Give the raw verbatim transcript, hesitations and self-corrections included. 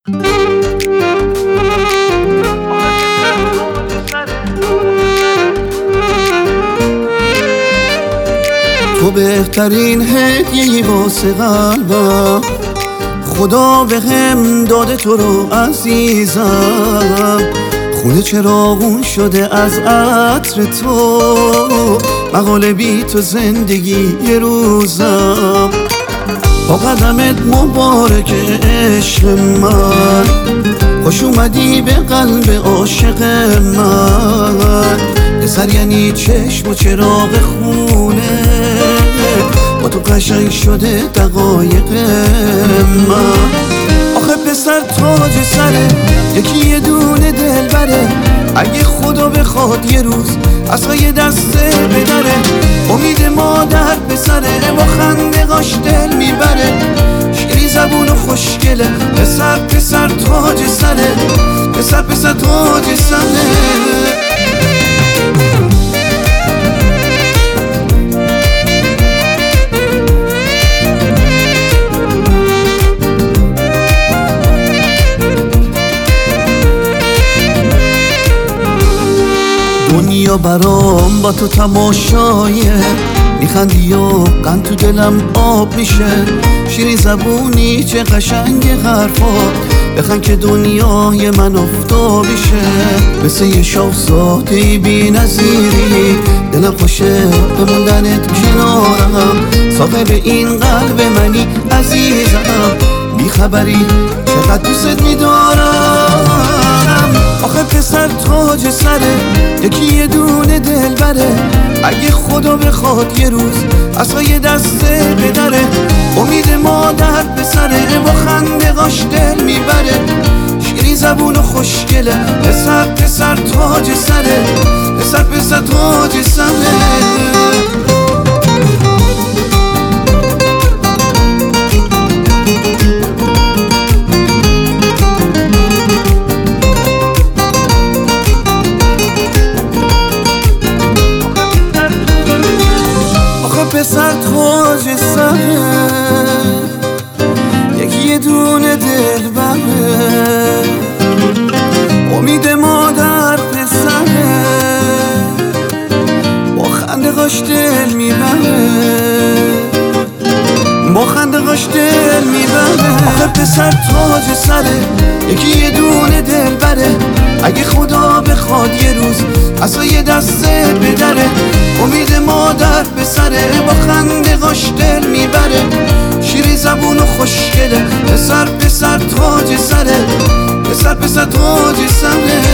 تو بهترین هدیه‌ای واسه قلبم، خدا به هم داده تو رو عزیزم. خونه چراغون شده از عطر تو، مقاله بی تو زندگی یه روزم. با قدمت مبارک عشق من، خوش اومدی به قلب عاشق من. پسر یعنی چشم و چراغ خونه، با تو قشنگ شده دقایق من. آخه پسر تاج سره، یکی یه دونه دل بره. اگه خدا بخواد یه روز اصلا یه دسته بدره، امید مادر پسره، با خندقاش دل میبره. شیری زبون و خوشگله، پسر پسر تاج سره، پسر پسر تاج سره. دنیا برام با تو تماشایه، میخندی و قند تو دلم آب میشه. شیری زبونی چه قشنگ حرفات، بخند که دنیای من افتابیشه. مثل یه شاهزاده‌ای بی نظیری، دلم خوشه بموندنت کنارم. صاحب این قلب منی عزیزم، بیخبری چقدر دوست میدارم. آخه پسر تاج سره، یکی یه دونه دل بره. اگه خدا بخواد یه روز اصلا یه دسته بدره، امید مادر پسره، با خندقاش دل میبره. شیری زبون و خوشگله، پسر پسر تاج سره، پسر پسر تاج سره. پسر تاج سره، یکی یه دونه دل بره. امید مادر پسره، با خندقاش دل میبره، با خندقاش دل میبره. آخه پسر تاج سره، یکی یه دونه دل بره. اگه خدا بخواد یه روز اصلا یه دسته بدره، امید مادر پسره، با خندقاش دل میبره. شیری زبون و خوشگله، پسر پسر تاج سره، پسر پسر تاج سره.